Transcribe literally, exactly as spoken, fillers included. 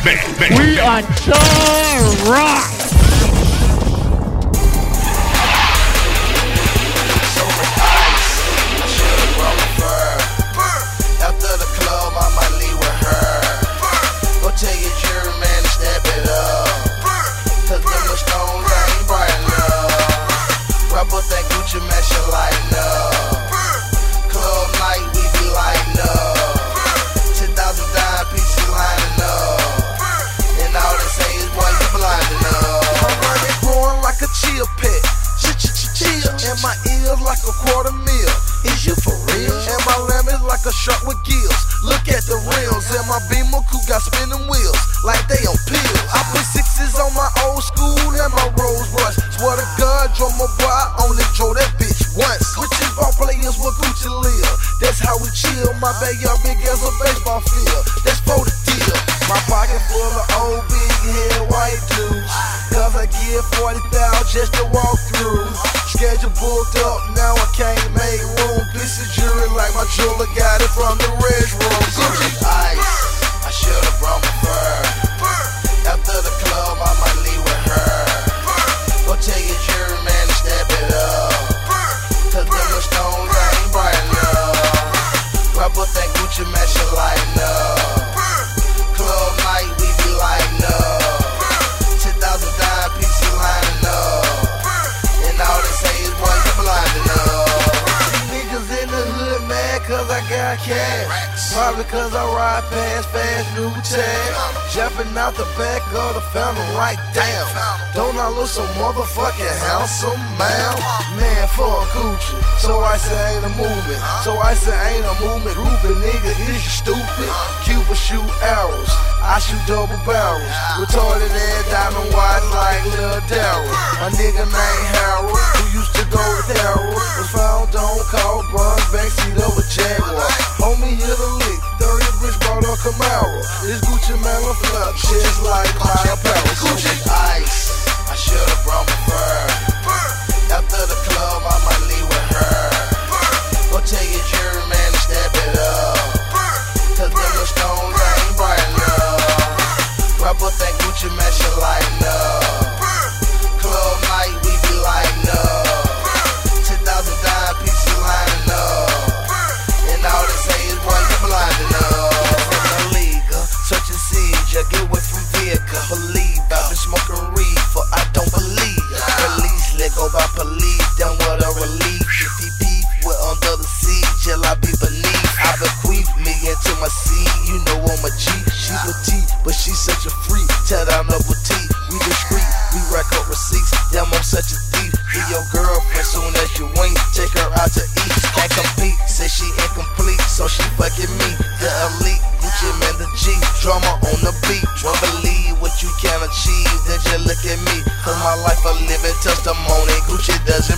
We are so rock. My ears like a quarter meal. Is you for real? And my lamb is like a shark with gills. Look at the rims. And my Beamer coupe got spinning wheels like they on pills. I put sixes on my old school and my Rolls Royce. Swear to God, drummer boy, I only drove that bitch once. Switching ball players with Gucci live. That's how we chill. My backyard big as a baseball field. That's for the deal. My pocket full of old big head white dudes. Cause I give forty thousand just to walk through. Schedule booked up, now I can't make room. Piece of jewelry like my jeweler got it from the rich room. Gucci ice, I should've brought my fur. After the club, I might leave with her. Go tell your jury man to step it up. Cause them the stones ain't bright enough. Grab up that Gucci man, she lighten up. Club night, we be lighting up. ten thousand dime pieces lining up. All they say is, boy, you blind enough. Niggas in the hood mad cause I got cash. Probably cause I ride past fast new tag. Jumping out the back of the fountain right down. Don't I look so motherfucking handsome, man? Man, for a coochie. So I say ain't a movement. So I say ain't a movement. Grouping nigga, is you stupid? Cuba shoot arrows. I shoot double barrels. Retarded ass diamond watch like Lil Darryl. My nigga named Harold, who used to go with Harold, was found on call bronze backseat of a Jaguar. Homie hit a lick, thirty bitch brought a Camaro. This Gucci man a flop, just like my apparel. Gucci ice, I should've brought my fur. After the club, I might leave with her. Go tell your jury man to step it up. Cause them the stones ain't bright enough. Grab up that Gucci man, she lighten up. Club night, we be lighting up. ten thousand dime pieces lining up. And all they say is, boy, you blind enough. From the league, such a siege, I get away from vehicle. Believe I've been smoking reefer, I don't believe. Release, let go by police, then what a relief. If he beef, we're under the siege, till I be beneath. I bequeath me into my seed, you know I'm a G. She petite, but she's such a freak. Tell down the boutique, we discreet, we rack up receipts. Damn, I'm such a thief. Be your girlfriend soon as you wink. Take her out to eat, can't compete. Say she incomplete, so she fucking me. The elite, Gucci man the G. Drama on the beat. Won't believe what you can achieve, then just look at me. Cause my life a living testimony. Gucci doesn't